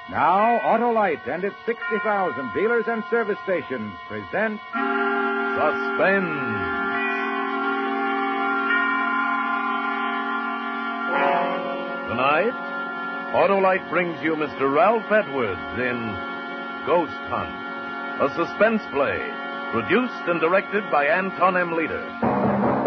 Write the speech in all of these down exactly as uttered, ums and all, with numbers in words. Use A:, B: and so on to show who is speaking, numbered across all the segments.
A: Now, Autolite and its sixty thousand dealers and service stations present
B: Suspense. Tonight, Autolite brings you Mister Ralph Edwards in Ghost Hunt, a suspense play produced and directed by Anton M. Leader.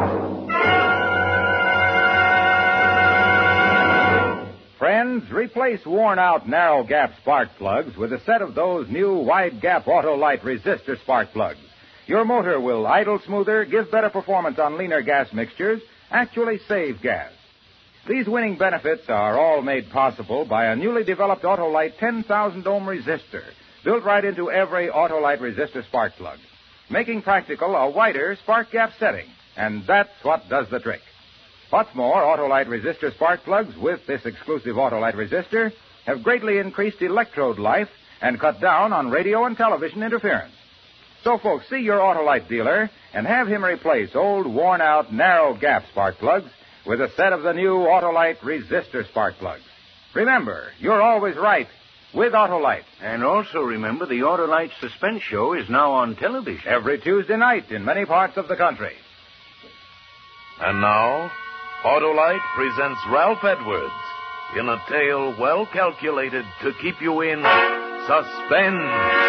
A: Friends, replace worn-out narrow-gap spark plugs with a set of those new wide-gap Autolite resistor spark plugs. Your motor will idle smoother, give better performance on leaner gas mixtures, actually save gas. These winning benefits are all made possible by a newly developed Autolite ten thousand ohm resistor, built right into every Autolite resistor spark plug, making practical a wider spark gap setting, and that's what does the trick. What's more, Autolite resistor spark plugs with this exclusive Autolite resistor have greatly increased electrode life and cut down on radio and television interference. So, folks, see your Autolite dealer and have him replace old, worn-out, narrow-gap spark plugs with a set of the new Autolite resistor spark plugs. Remember, you're always right with Autolite.
C: And also remember, the Autolite Suspense Show is now on television.
A: Every Tuesday night in many parts of the country.
B: And now, Autolite presents Ralph Edwards in a tale well calculated to keep you in suspense.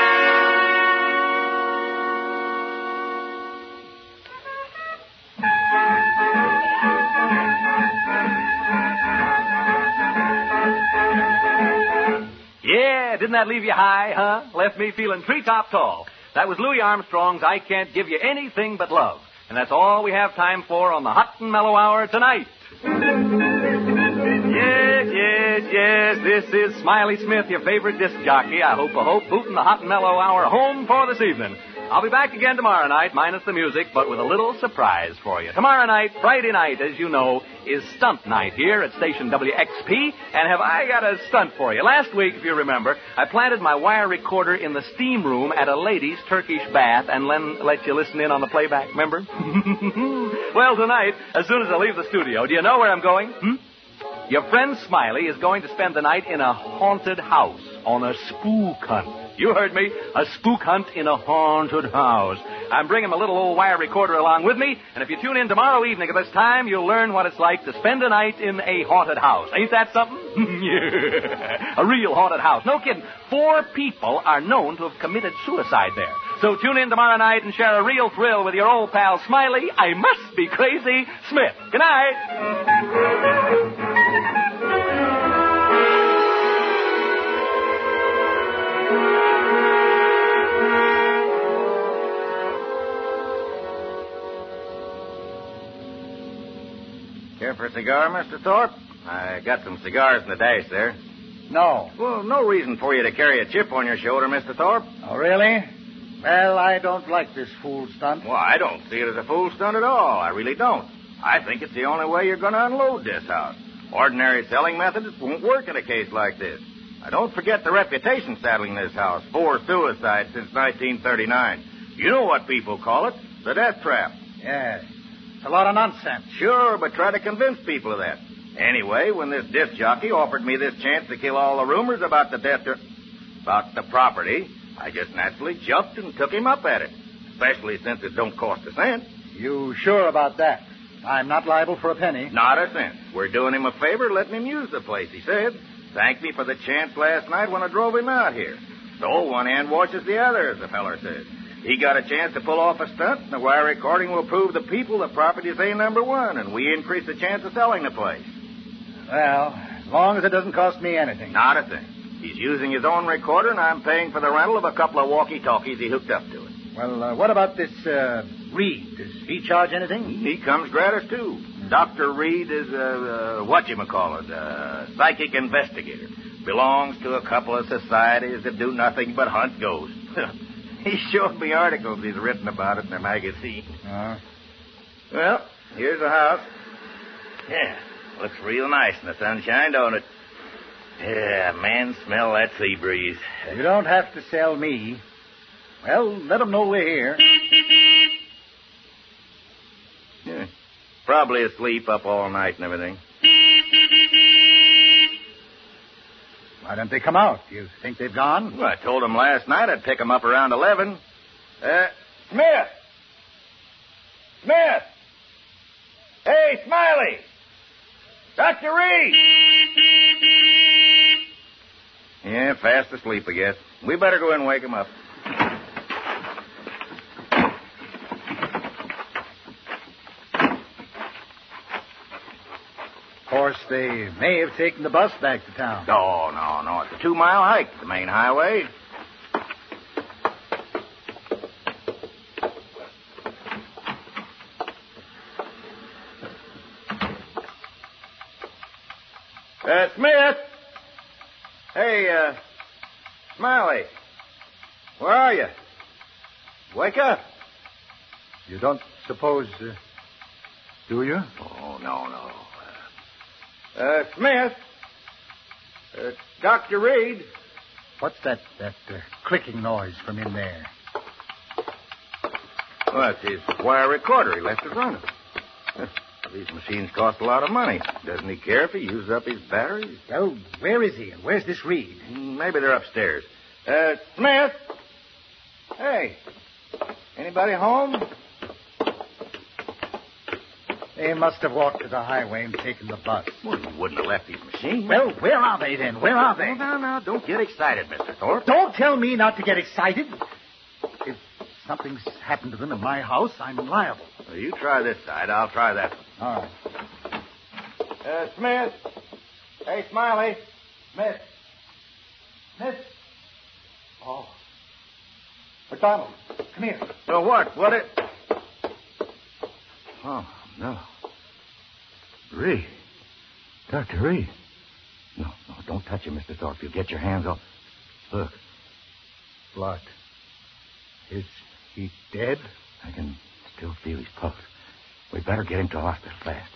D: Yeah, didn't that leave you high, huh? Left me feeling treetop tall. That was Louis Armstrong's I Can't Give You Anything But Love. And that's all we have time for on the Hot and Mellow Hour tonight. Yes, yes, yes, this is Smiley Smith, your favorite disc jockey. I hope, I hope, booting the Hot and Mellow Hour home for this evening. I'll be back again tomorrow night, minus the music, but with a little surprise for you. Tomorrow night, Friday night, as you know, is stunt night here at station W X P, and have I got a stunt for you. Last week, if you remember, I planted my wire recorder in the steam room at a lady's Turkish bath and then let you listen in on the playback, remember? Well, tonight, as soon as I leave the studio, do you know where I'm going? Hmm? Your friend Smiley is going to spend the night in a haunted house on a spook hunt. You heard me. A spook hunt in a haunted house. I'm bringing my little old wire recorder along with me, and if you tune in tomorrow evening at this time, you'll learn what it's like to spend a night in a haunted house. Ain't that something? Yeah. A real haunted house. No kidding. Four people are known to have committed suicide there. So tune in tomorrow night and share a real thrill with your old pal Smiley. I must be crazy, Smith. Good night.
C: Care for a cigar, Mister Thorpe? I got some cigars in the dash there.
E: No.
C: Well, no reason for you to carry a chip on your shoulder, Mister Thorpe.
E: Oh, really? Well, I don't like this fool stunt.
C: Well, I don't see it as a fool stunt at all. I really don't. I think it's the only way you're going to unload this house. Ordinary selling methods won't work in a case like this. Now, don't forget the reputation saddling this house. Four suicides since nineteen thirty-nine. You know what people call it. The death trap.
E: Yes. It's a lot of nonsense.
C: Sure, but try to convince people of that. Anyway, when this disc jockey offered me this chance to kill all the rumors about the death tra- about the property, I just naturally jumped and took him up at it. Especially since it don't cost a cent.
E: You sure about that? I'm not liable for a penny.
C: Not a cent. We're doing him a favor, letting him use the place, he said. Thanked me for the chance last night when I drove him out here. So one hand washes the other, as the feller says. He got a chance to pull off a stunt, and the wire recording will prove the people the property's A number one, and we increase the chance of selling the place.
E: Well, as long as it doesn't cost me anything.
C: Not a thing. He's using his own recorder, and I'm paying for the rental of a couple of walkie-talkies he hooked up to it.
E: Well, uh, what about this uh, Reed? Does he charge anything?
C: He comes gratis, too. Doctor Reed is a, uh, whatchamacallit, a psychic investigator. Belongs to a couple of societies that do nothing but hunt ghosts. He showed me articles he's written about it in their magazine.
E: Uh,
C: well, here's the house. Yeah, looks real nice in the sunshine, don't it? Yeah, man, smell that sea breeze.
E: You don't have to sell me. Well, let them know we're here.
C: Yeah, probably asleep up all night and everything.
E: Why don't they come out? Do you think they've gone?
C: Well, I told them last night I'd pick them up around eleven. Uh, Smith! Smith! Hey, Smiley! Doctor Reed! Yeah, fast asleep, I guess. We better go in and wake him up.
E: Of course, they may have taken the bus back to town.
C: No, no, no. It's a two-mile hike to the main highway. Uh, Smith! Hey, uh, Smiley. Where are you? Wake up.
E: You don't suppose, uh, do you?
C: Oh, no, no. Uh, Smith. Uh, Doctor Reed.
E: What's that, that uh, clicking noise from in there?
C: Well, it's his wire recorder. He left it running. These machines cost a lot of money. Doesn't he care if he uses up his batteries?
E: Well, where is he, and where's this Reed?
C: Maybe they're upstairs. Uh, Smith? Hey, anybody home?
E: They must have walked to the highway and taken the bus.
C: Well, you wouldn't have left these machines.
E: Well, where are they then? Where are they?
C: Now, now, now, don't get excited, Mister Thorpe.
E: Don't tell me not to get excited. If something's happened to them in my house, I'm liable.
C: Well, you try this side. I'll try that.
E: All right.
C: Uh, Smith. Hey, Smiley. Smith.
E: Smith. Oh. McDonald, come here.
C: So what? What it... Oh, no. Reed. Doctor Reed. No, no, don't touch him, Mister Thorpe. You'll get your hands off. Look.
E: Blood. Is he dead?
C: I can still feel his pulse. We better get him to hospital fast.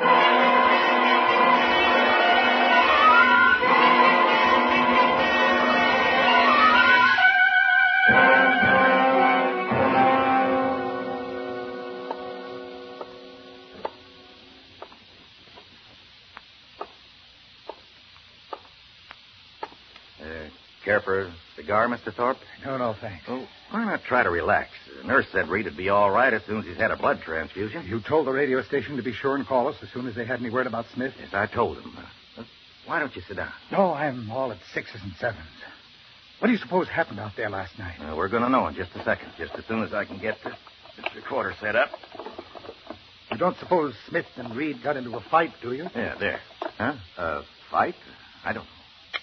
C: Uh, care for a cigar, Mister Thorpe?
E: No, no, thanks.
C: Oh, why not try to relax? The nurse said Reed would be all right as soon as he's had a blood transfusion.
E: You told the radio station to be sure and call us as soon as they had any word about Smith?
C: Yes, I told him. Uh, why don't you sit down?
E: No, I'm all at sixes and sevens. What do you suppose happened out there last night?
C: Uh, we're going to know in just a second, just as soon as I can get this, this recorder set up.
E: You don't suppose Smith and Reed got into a fight, do you?
C: Yeah, there. Huh? A fight? I don't know.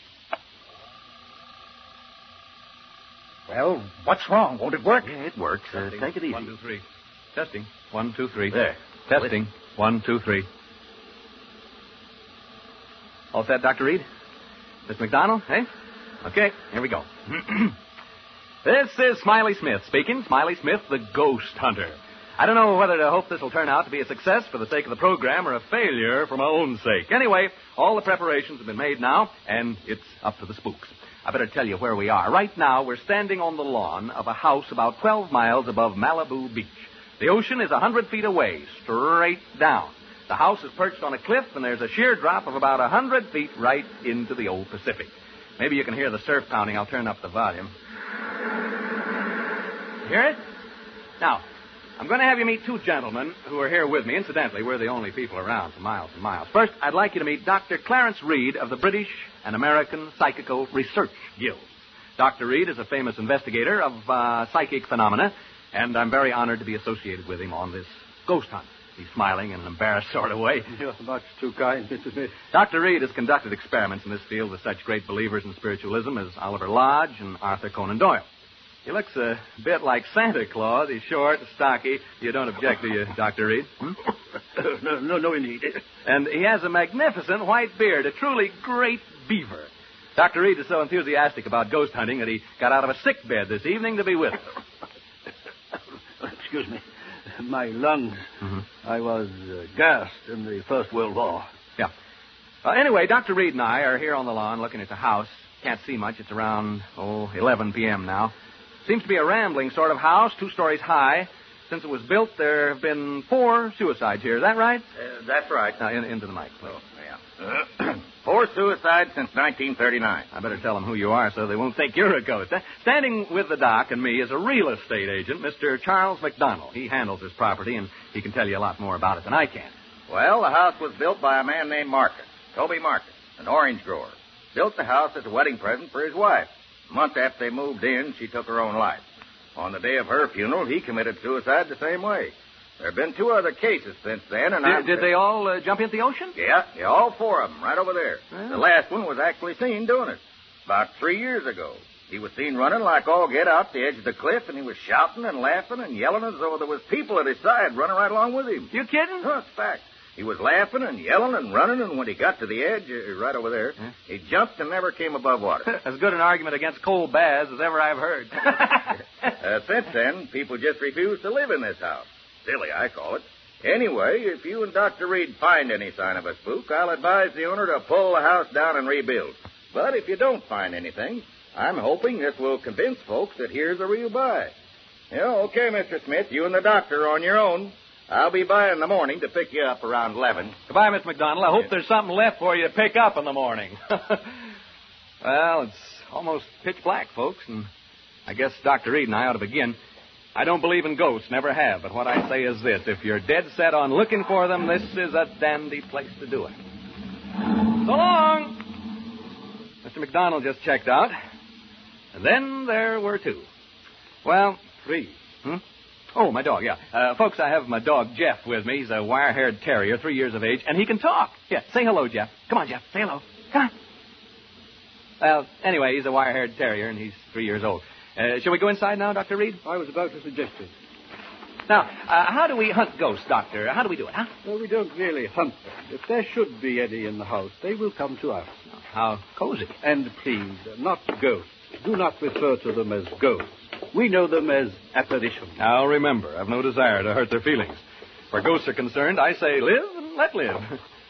E: Well, what's wrong? Won't it work?
C: Yeah, it works. Uh, take it easy.
D: One, two, three. Testing. One, two, three.
C: There.
D: Testing. One, two, three. All set, Doctor Reed? Miss McDonald, eh? Okay, here we go. This is Smiley Smith speaking. Smiley Smith, the ghost hunter. I don't know whether to hope this will turn out to be a success for the sake of the program or a failure for my own sake. Anyway, all the preparations have been made now, and it's up to the spooks. I better tell you where we are. Right now, we're standing on the lawn of a house about twelve miles above Malibu Beach. The ocean is one hundred feet away, straight down. The house is perched on a cliff, and there's a sheer drop of about one hundred feet right into the old Pacific. Maybe you can hear the surf pounding. I'll turn up the volume. Hear it? Now, I'm going to have you meet two gentlemen who are here with me. Incidentally, we're the only people around for miles and miles. First, I'd like you to meet Doctor Clarence Reed of the British and American Psychical Research Guilds. Doctor Reed is a famous investigator of uh, psychic phenomena, and I'm very honored to be associated with him on this ghost hunt. He's smiling in an embarrassed sort of way.
E: You're much too kind, Mister Smith.
D: Doctor Reed has conducted experiments in this field with such great believers in spiritualism as Oliver Lodge and Arthur Conan Doyle. He looks a bit like Santa Claus. He's short, stocky. You don't object, do you, Doctor Reed? Hmm?
E: no, no, no, indeed.
D: And he has a magnificent white beard, a truly great beaver. Doctor Reed is so enthusiastic about ghost hunting that he got out of a sick bed this evening to be with us.
F: Excuse me. My lungs.
D: Mm-hmm.
F: I was uh, gassed in the First World War.
D: Yeah. Uh, anyway, Doctor Reed and I are here on the lawn looking at the house. Can't see much. It's around, oh, eleven p.m. now. Seems to be a rambling sort of house, two stories high. Since it was built, there have been four suicides here. Is that right?
C: Uh, that's right.
D: Now, in, into the mic, please.
C: Oh, yeah. Uh, Four suicides since nineteen thirty-nine.
D: I better tell them who you are so they won't think you're a ghost. Standing with the doc and me is a real estate agent, Mister Charles McDonald. He handles his property, and he can tell you a lot more about it than I can.
C: Well, the house was built by a man named Marcus, Toby Marcus, an orange grower. Built the house as a wedding present for his wife. A month after they moved in, she took her own life. On the day of her funeral, he committed suicide the same way. There have been two other cases since then, and I...
D: Did, did they all uh, jump into the ocean?
C: Yeah, yeah, all four of them, right over there.
D: Well.
C: The last one was actually seen doing it. About three years ago. He was seen running like all get out the edge of the cliff, and he was shouting and laughing and yelling as though there was people at his side running right along with him.
D: You kidding?
C: No, it's fact. He was laughing and yelling and running, and when he got to the edge, uh, right over there, huh? he jumped and never came above water.
D: As good an argument against cold baths as ever I've heard.
C: uh, since then, people just refuse to live in this house. Silly, I call it. Anyway, if you and Doctor Reed find any sign of a spook, I'll advise the owner to pull the house down and rebuild. But if you don't find anything, I'm hoping this will convince folks that here's a real buy. Yeah, okay, Mister Smith, you and the doctor are on your own. I'll be by in the morning to pick you up around eleven.
D: Goodbye, Mister McDonald. I hope there's something left for you to pick up in the morning. Well, it's almost pitch black, folks, and I guess Doctor Reed and I ought to begin. I don't believe in ghosts, never have, but what I say is this. If you're dead set on looking for them, this is a dandy place to do it. So long! Mister McDonald just checked out. And then there were two. Well, three. Hmm? Oh, my dog, yeah. Uh, folks, I have my dog, Jeff, with me. He's a wire-haired terrier, three years of age, and he can talk. Yeah, say hello, Jeff. Come on, Jeff, say hello. Come on. Well, anyway, he's a wire-haired terrier, and he's three years old. Uh, shall we go inside now, Doctor Reed?
F: I was about to suggest it.
D: Now, uh, how do we hunt ghosts, Doctor? How do we do it, huh?
F: Well, we don't really hunt them. If there should be any in the house, they will come to us.
D: How cozy.
F: And please, not ghosts. Do not refer to them as ghosts. We know them as apparitions.
D: Now, remember, I've no desire to hurt their feelings. Where ghosts are concerned, I say live and let live.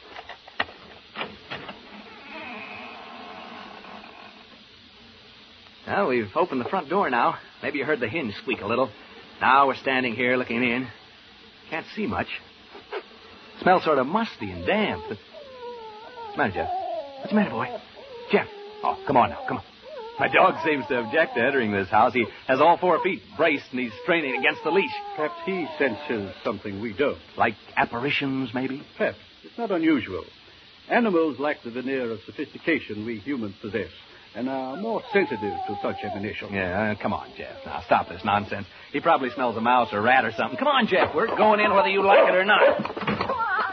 D: Well, we've opened the front door now. Maybe you heard the hinge squeak a little. Now we're standing here looking in. Can't see much. Smells sort of musty and damp. What's the matter, Jeff? What's the matter, boy? Jeff. Oh, come on now, come on. My dog seems to object to entering this house. He has all four feet braced, and he's straining against the leash.
F: Perhaps he senses something we don't.
D: Like apparitions, maybe?
F: Perhaps. It's not unusual. Animals lack the veneer of sophistication we humans possess, and are more sensitive to such emanations.
D: Yeah, uh, come on, Jeff. Now, stop this nonsense. He probably smells a mouse or rat or something. Come on, Jeff. We're going in whether you like it or not.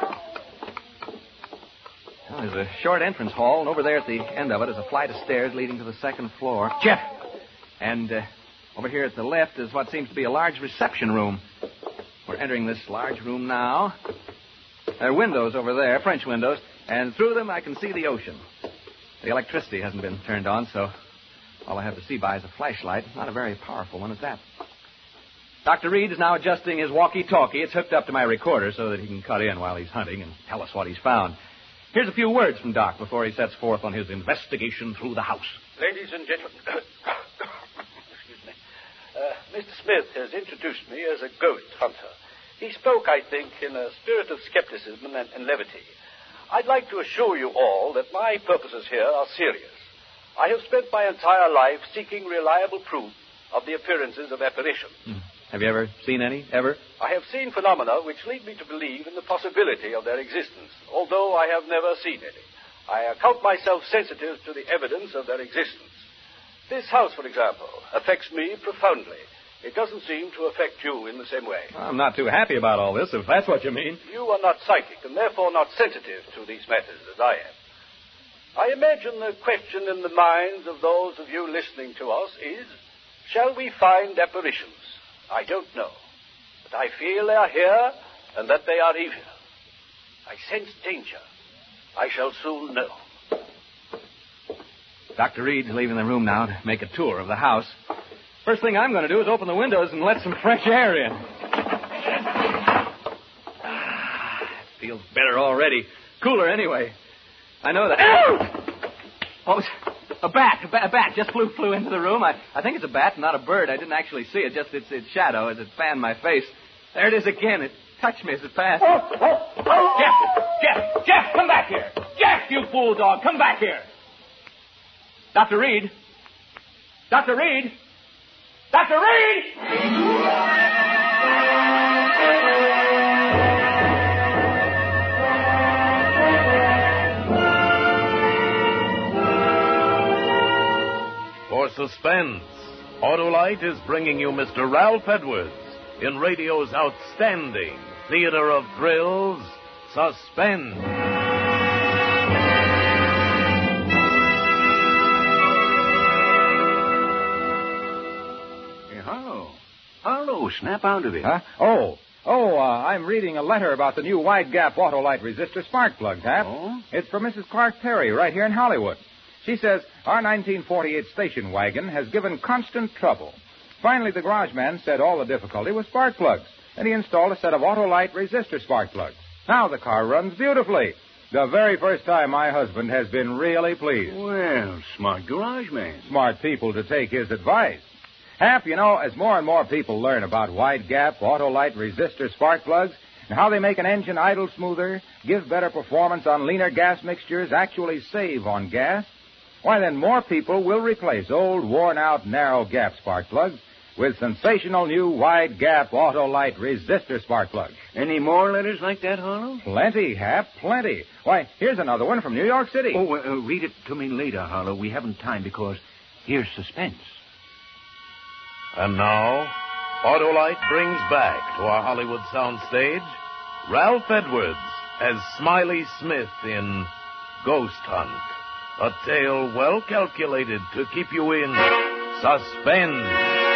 D: Well, there's a short entrance hall, and over there at the end of it is a flight of stairs leading to the second floor. Jeff! And uh, over here at the left is what seems to be a large reception room. We're entering this large room now. There are windows over there, French windows, and through them I can see the ocean. The electricity hasn't been turned on, so all I have to see by is a flashlight. Not a very powerful one at that. Doctor Reed is now adjusting his walkie-talkie. It's hooked up to my recorder so that he can cut in while he's hunting and tell us what he's found. Here's a few words from Doc before he sets forth on his investigation through the house.
F: Ladies and gentlemen, excuse me. Uh, Mister Smith has introduced me as a ghost hunter. He spoke, I think, in a spirit of skepticism and, and levity. I'd like to assure you all that my purposes here are serious. I have spent my entire life seeking reliable proof of the appearances of apparitions.
D: Hmm. Have you ever seen any, ever?
F: I have seen phenomena which lead me to believe in the possibility of their existence, although I have never seen any. I account myself sensitive to the evidence of their existence. This house, for example, affects me profoundly. It doesn't seem to affect you in the same way.
D: I'm not too happy about all this, if that's what you mean.
F: You are not psychic, and therefore not sensitive to these matters as I am. I imagine the question in the minds of those of you listening to us is, shall we find apparitions? I don't know. But I feel they are here and that they are evil. I sense danger. I shall soon know.
D: Doctor Reed's leaving the room now to make a tour of the house. First thing I'm going to do is open the windows and let some fresh air in. Ah, it feels better already. Cooler anyway. I know that. Ow! Oh, a bat, a bat, a bat just flew flew into the room. I, I think it's a bat, not a bird. I didn't actually see it, just its, its shadow as it fanned my face. There it is again. It touched me as it passed. Jeff! Jeff! Jeff! Come back here! Jeff! Jeff, you fool dog, come back here. Doctor Reed. Doctor Reed. Doctor Reed!
B: For suspense, Autolite is bringing you Mister Ralph Edwards in radio's outstanding theater of thrills, Suspense.
E: Hey, Harlow. Harlow, snap out of it.
A: Huh? Oh. Oh, uh, I'm reading a letter about the new wide gap Autolite resistor spark plugs, Hap.
E: Oh?
A: It's from Missus Clark Perry right here in Hollywood. She says our nineteen forty-eight station wagon has given constant trouble. Finally, the garage man said all the difficulty was spark plugs, and he installed a set of Autolite resistor spark plugs. Now the car runs beautifully. The very first time my husband has been really pleased.
E: Well, smart garage man.
A: Smart people to take his advice. Hap, you know, as more and more people learn about wide gap Autolite resistor spark plugs and how they make an engine idle smoother, give better performance on leaner gas mixtures, actually save on gas, why, then more people will replace old, worn-out, narrow gap spark plugs with sensational new wide-gap Autolite resistor spark plugs.
E: Any more letters like that, Harlow?
A: Plenty, Hap, plenty. Why, here's another one from New York City.
E: Oh, uh, read it to me later, Harlow. We haven't time because here's suspense.
B: And now, Autolite brings back to our Hollywood soundstage Ralph Edwards as Smiley Smith in Ghost Hunt. A tale well calculated to keep you in suspense.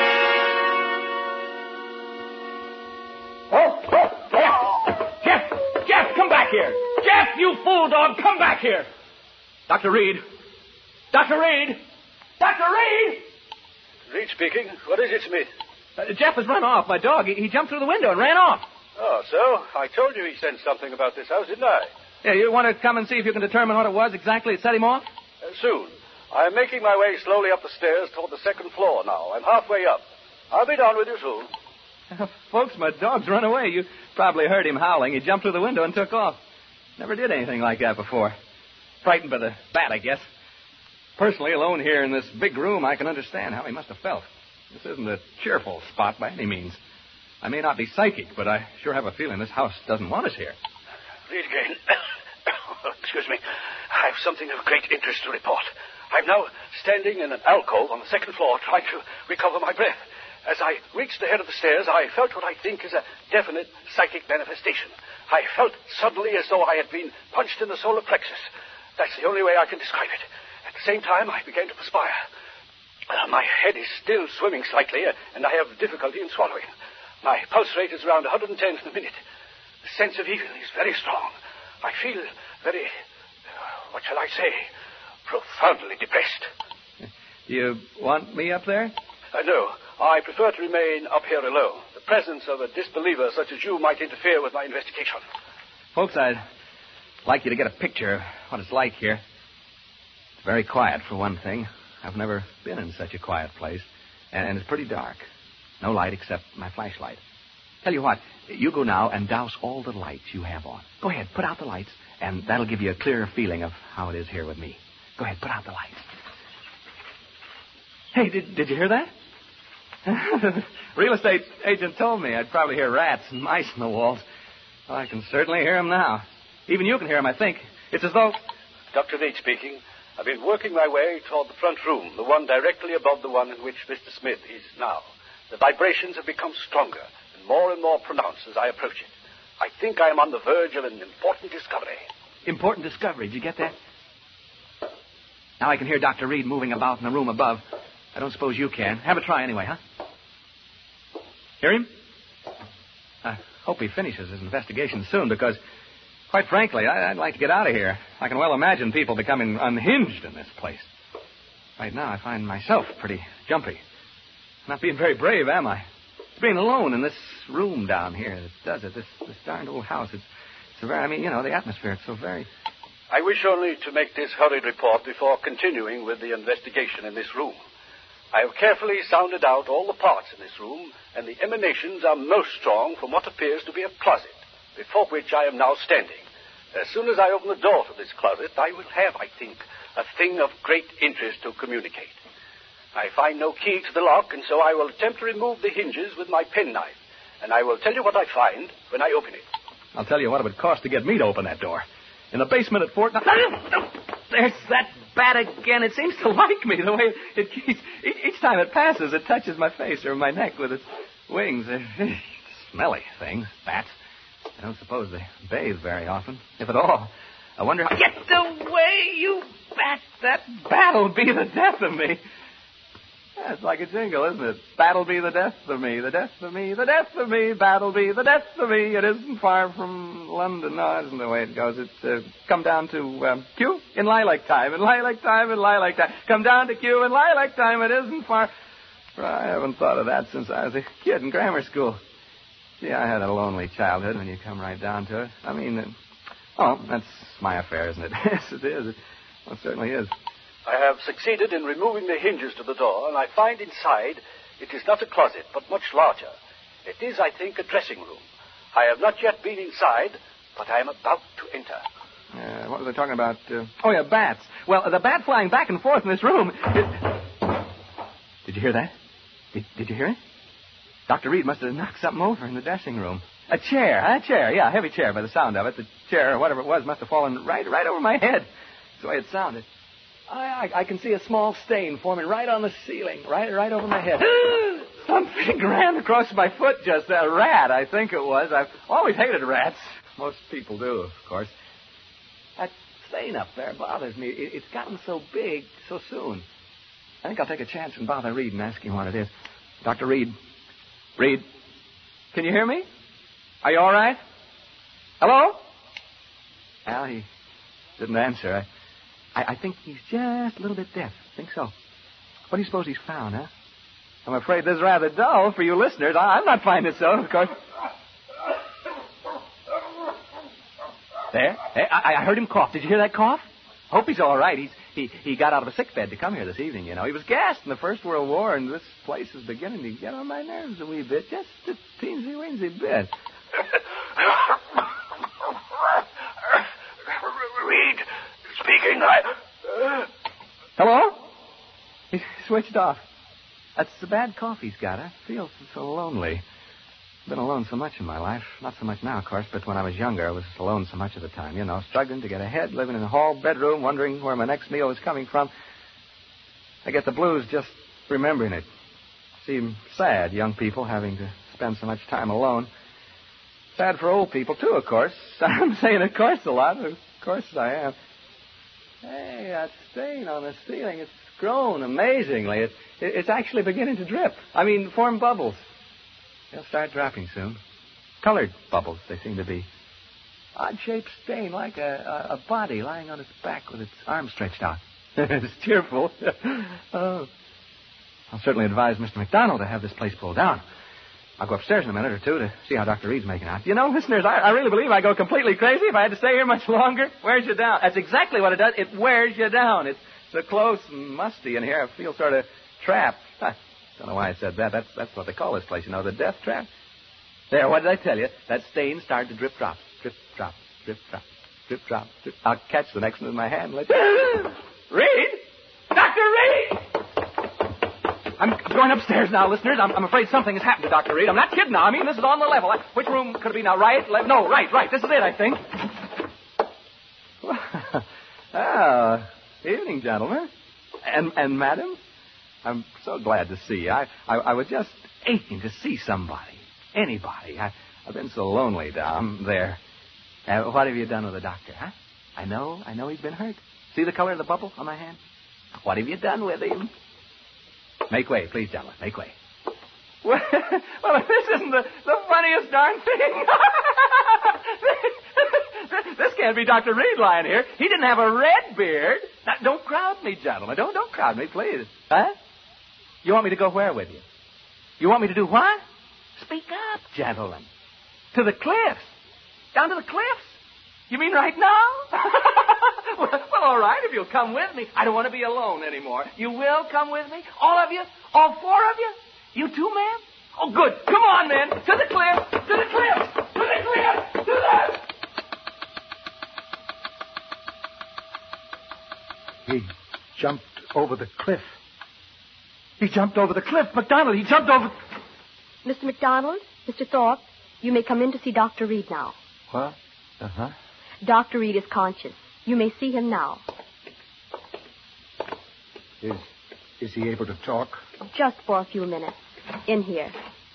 D: Oh, oh, Jeff! Jeff! Jeff, come back here! Jeff, you fool dog, come back here! Doctor Reed! Doctor Reed! Doctor Reed!
F: Reed speaking. What is it, Smith?
D: Uh, Jeff has run off. My dog, he, he jumped through the window and ran off.
F: Oh, so? I told you he sensed something about this house, didn't I?
D: Yeah, you want to come and see if you can determine what it was exactly that set him off?
F: Uh, soon. I am making my way slowly up the stairs toward the second floor now. I'm halfway up. I'll be down with you soon.
D: Uh, folks, my dog's run away. You probably heard him howling. He jumped through the window and took off. Never did anything like that before. Frightened by the bat, I guess. Personally, alone here in this big room, I can understand how he must have felt. This isn't a cheerful spot by any means. I may not be psychic, but I sure have a feeling this house doesn't want us here.
F: Read again. Excuse me. I have something of great interest to report. I'm now standing in an alcove on the second floor trying to recover my breath. As I reached the head of the stairs, I felt what I think is a definite psychic manifestation. I felt suddenly as though I had been punched in the solar plexus. That's the only way I can describe it. At the same time, I began to perspire. Uh, my head is still swimming slightly, uh, and I have difficulty in swallowing. My pulse rate is around one hundred ten in a minute. The sense of evil is very strong. I feel very, uh, what shall I say, profoundly depressed.
D: You want me up there?
F: Uh, no, I prefer to remain up here alone. The presence of a disbeliever such as you might interfere with my investigation.
D: Folks, I'd like you to get a picture of what it's like here. It's very quiet, for one thing. I've never been in such a quiet place. And, and it's pretty dark. No light except my flashlight. Tell you what, you go now and douse all the lights you have on. Go ahead, put out the lights, and that'll give you a clearer feeling of how it is here with me. Go ahead, put out the lights. Hey, did, did you hear that? Real estate agent told me I'd probably hear rats and mice in the walls. Well, I can certainly hear them now. Even you can hear them, I think. It's as though...
F: Doctor Reed speaking. I've been working my way toward the front room, the one directly above the one in which Mister Smith is now. The vibrations have become stronger and more and more pronounced as I approach it. I think I am on the verge of an important discovery.
D: Important discovery. Did you get that? Now I can hear Doctor Reed moving about in the room above. I don't suppose you can. Have a try anyway, huh? Hear him? I hope he finishes his investigation soon, because, quite frankly, I, I'd like to get out of here. I can well imagine people becoming unhinged in this place. Right now, I find myself pretty jumpy. Not being very brave, am I? It's being alone in this room down here that does it. This, this darned old house. It's, it's a very, I mean, you know, the atmosphere, it's so very...
F: I wish only to make this hurried report before continuing with the investigation in this room. I have carefully sounded out all the parts in this room, and the emanations are most strong from what appears to be a closet, before which I am now standing. As soon as I open the door to this closet, I will have, I think, a thing of great interest to communicate. I find no key to the lock, and so I will attempt to remove the hinges with my penknife. And I will tell you what I find when I open it.
D: I'll tell you what it would cost to get me to open that door. In the basement at Fort... There's that bat again. It seems to like me the way it, it keeps... Each time it passes, it touches my face or my neck with its wings. They're smelly things, bats. I don't suppose they bathe very often, if at all. I wonder how... Get away, you bat! That bat'll be the death of me. Yeah, it's like a jingle, isn't it? Bat'll be the death of me, the death of me, the death of me. Bat'll be the death of me. It isn't far from London. No, it isn't the way it goes. It's uh, come down to um, Q in lilac time, in lilac time, in lilac time. Come down to Q in lilac time. It isn't far. I haven't thought of that since I was a kid in grammar school. See, I had a lonely childhood when you come right down to it. I mean, uh, oh, that's my affair, isn't it? Yes, it is. It, well, it certainly is.
F: I have succeeded in removing the hinges to the door, and I find inside it is not a closet, but much larger. It is, I think, a dressing room. I have not yet been inside, but I am about to enter.
D: Uh, what was I talking about? Uh, oh, yeah, bats. Well, the bat flying back and forth in this room... It... Did you hear that? Did, did you hear it? Doctor Reed must have knocked something over in the dressing room. A chair, a chair, yeah, a heavy chair by the sound of it. The chair, or whatever it was, must have fallen right, right over my head. That's the way it sounded. I, I, I can see a small stain forming right on the ceiling, right, right over my head. Something ran across my foot just a rat, I think it was. I've always hated rats. Most people do, of course. That stain up there bothers me. It, it's gotten so big so soon. I think I'll take a chance and bother Reed and ask him what it is. Doctor Reed. Reed, can you hear me? Are you all right? Hello? Well, he didn't answer. I... I, I think he's just a little bit deaf. I think so. What do you suppose he's found, huh? I'm afraid this is rather dull for you listeners. I, I'm not finding it so, of course. There. Hey, I, I heard him cough. Did you hear that cough? Hope he's all right. He's, he, he got out of a sick bed to come here this evening, you know. He was gassed in the First World War, and this place is beginning to get on my nerves a wee bit. Just a teensy-weensy bit.
F: Reed speaking. I... Uh...
D: Hello? He switched off. That's the bad cough he's got. I feel so lonely. I've been alone so much in my life. Not so much now, of course, but when I was younger, I was alone so much of the time. You know, struggling to get ahead, living in a hall bedroom, wondering where my next meal was coming from. I get the blues just remembering it. Seem sad, young people having to spend so much time alone. Sad for old people, too, of course. I'm saying of course a lot. Of course I am. Hey, that stain on the ceiling, it's grown amazingly. It, it, it's actually beginning to drip. I mean, form bubbles. They'll start dropping soon. Colored bubbles, they seem to be. Odd-shaped stain, like a, a, a body lying on its back with its arms stretched out. It's cheerful. Oh. I'll certainly advise Mister McDonald to have this place pulled down. I'll go upstairs in a minute or two to see how Doctor Reed's making out. You know, listeners, I, I really believe I go completely crazy if I had to stay here much longer. Wears you down. That's exactly what it does. It wears you down. It's so close and musty in here. I feel sort of trapped. I don't know why I said that. That's that's what they call this place, you know, the death trap. There, what did I tell you? That stain started to drip drop. Drip drop. Drip drop. Drip drop. Drip. I'll catch the next one in my hand. Let's... Reed? Doctor Reed! I'm going upstairs now, listeners. I'm, I'm afraid something has happened to Doctor Reed. I'm not kidding now. I mean, this is on the level. I, which room could it be now? Right? Left? No, right, right. This is it, I think. Ah, evening, gentlemen. And, and madam, I'm so glad to see you. I, I, I was just aching to see somebody. Anybody. I, I've been so lonely down there. Uh, what have you done with the doctor, huh? I know, I know he's been hurt. See the color of the bubble on my hand? What have you done with him? Make way, please, gentlemen. Make way. Well, well this isn't the, the funniest darn thing. This can't be Doctor Reed lying here. He didn't have a red beard. Now, don't crowd me, gentlemen. Don't, don't crowd me, please. Huh? You want me to go where with you? You want me to do what? Speak up, gentlemen. To the cliffs. Down to the cliffs? You mean right now? well, well, all right, if you'll come with me. I don't want to be alone anymore. You will come with me? All of you? All four of you? You too, ma'am? Oh, good. Come on, then. To the cliff. To the cliff. To the cliff. To the...
E: He jumped over the cliff. He jumped over the cliff. MacDonald, he jumped over...
G: Mister MacDonald, Mister Thorpe, you may come in to see Doctor Reed now.
E: What? Uh-huh.
G: Doctor Reed is conscious. You may see him now.
E: Is, is he able to talk?
G: Just for a few minutes. In here.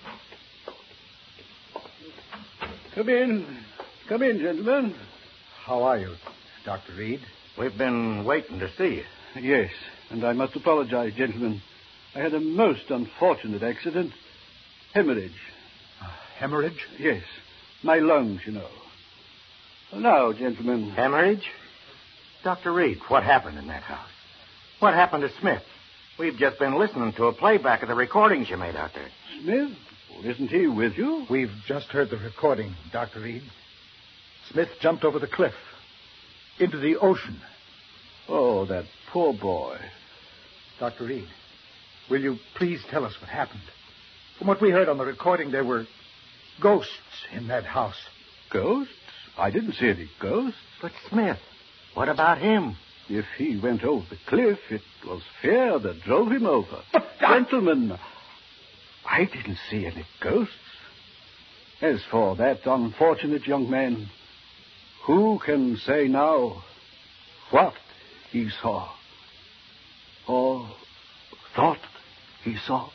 F: Come in. Come in, gentlemen.
E: How are you, Doctor Reed?
C: We've been waiting to see you.
F: Yes, and I must apologize, gentlemen. I had a most unfortunate accident. Hemorrhage.
E: Uh, hemorrhage?
F: Yes. My lungs, you know. Now, gentlemen.
C: Hemorrhage? Doctor Reed, what happened in that house? What happened to Smith? We've just been listening to a playback of the recordings you made out there.
F: Smith? Well, isn't he with you?
E: We've just heard the recording, Doctor Reed. Smith jumped over the cliff. Into the ocean.
F: Oh, that poor boy.
E: Doctor Reed, will you please tell us what happened? From what we heard on the recording, there were ghosts in that house.
F: Ghosts? I didn't see any ghosts.
C: But Smith, what about him?
F: If he went over the cliff, it was fear that drove him over.
E: But, uh...
F: Gentlemen, I didn't see any ghosts. As for that unfortunate young man, who can say now what he saw or thought he saw?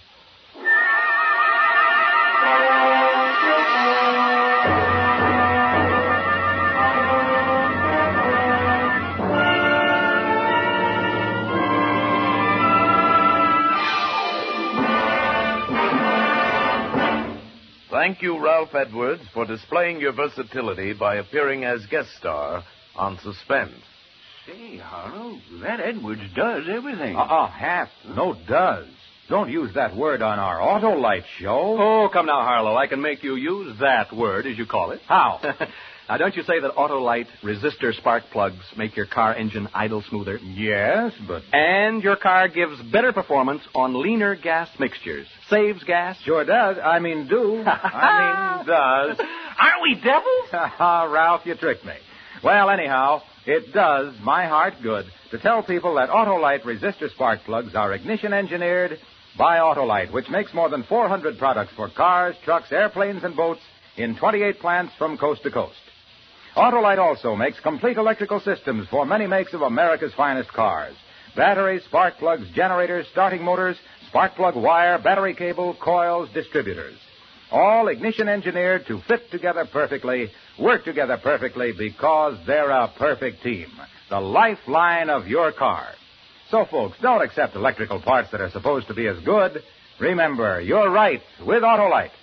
B: Thank you, Ralph Edwards, for displaying your versatility by appearing as guest star on Suspense.
C: Say, Harlow, that Edwards does everything.
A: Uh-uh, half. No, does. Don't use that word on our Autolite show.
D: Oh, come now, Harlow. I can make you use that word, as you call it.
A: How?
D: Now, don't you say that Autolite resistor spark plugs make your car engine idle smoother?
A: Yes, but...
D: And your car gives better performance on leaner gas mixtures. Saves gas.
A: Sure does. I mean, do. I mean, does.
D: Aren't we devils?
A: Ralph, you tricked me. Well, anyhow, it does my heart good to tell people that Autolite resistor spark plugs are ignition engineered by Autolite, which makes more than four hundred products for cars, trucks, airplanes, and boats in twenty-eight plants from coast to coast. Autolite also makes complete electrical systems for many makes of America's finest cars. Batteries, spark plugs, generators, starting motors, spark plug wire, battery cable, coils, distributors. All ignition engineered to fit together perfectly, work together perfectly because they're a perfect team. The lifeline of your car. So, folks, don't accept electrical parts that are supposed to be as good. Remember, you're right with Autolite.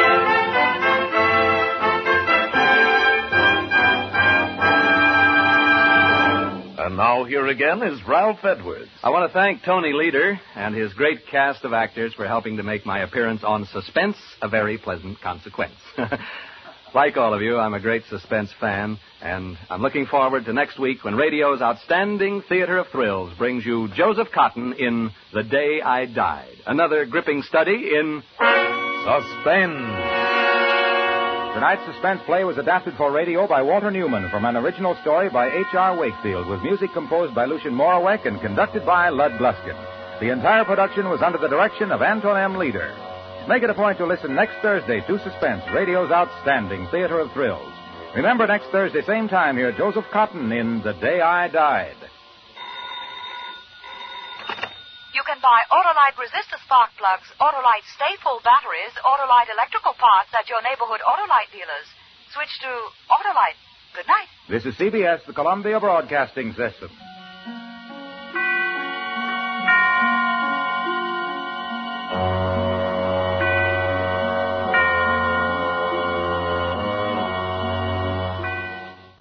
B: And now here again is Ralph Edwards.
D: I want to thank Tony Leader and his great cast of actors for helping to make my appearance on Suspense a very pleasant consequence. Like all of you, I'm a great Suspense fan, and I'm looking forward to next week when radio's outstanding theater of thrills brings you Joseph Cotton in The Day I Died, another gripping study in
B: Suspense.
A: Tonight's Suspense play was adapted for radio by Walter Newman from an original story by H R. Wakefield with music composed by Lucien Moraweck and conducted by Lud Gluskin. The entire production was under the direction of Anton M. Leader. Make it a point to listen next Thursday to Suspense, radio's outstanding theater of thrills. Remember, next Thursday, same time, hear Joseph Cotton in The Day I Died.
H: You can buy Autolite resistor spark plugs, Autolite stay-full batteries, Autolite electrical parts at your neighborhood Autolite dealers. Switch to Autolite. Good night.
A: This is C B S, the Columbia Broadcasting System.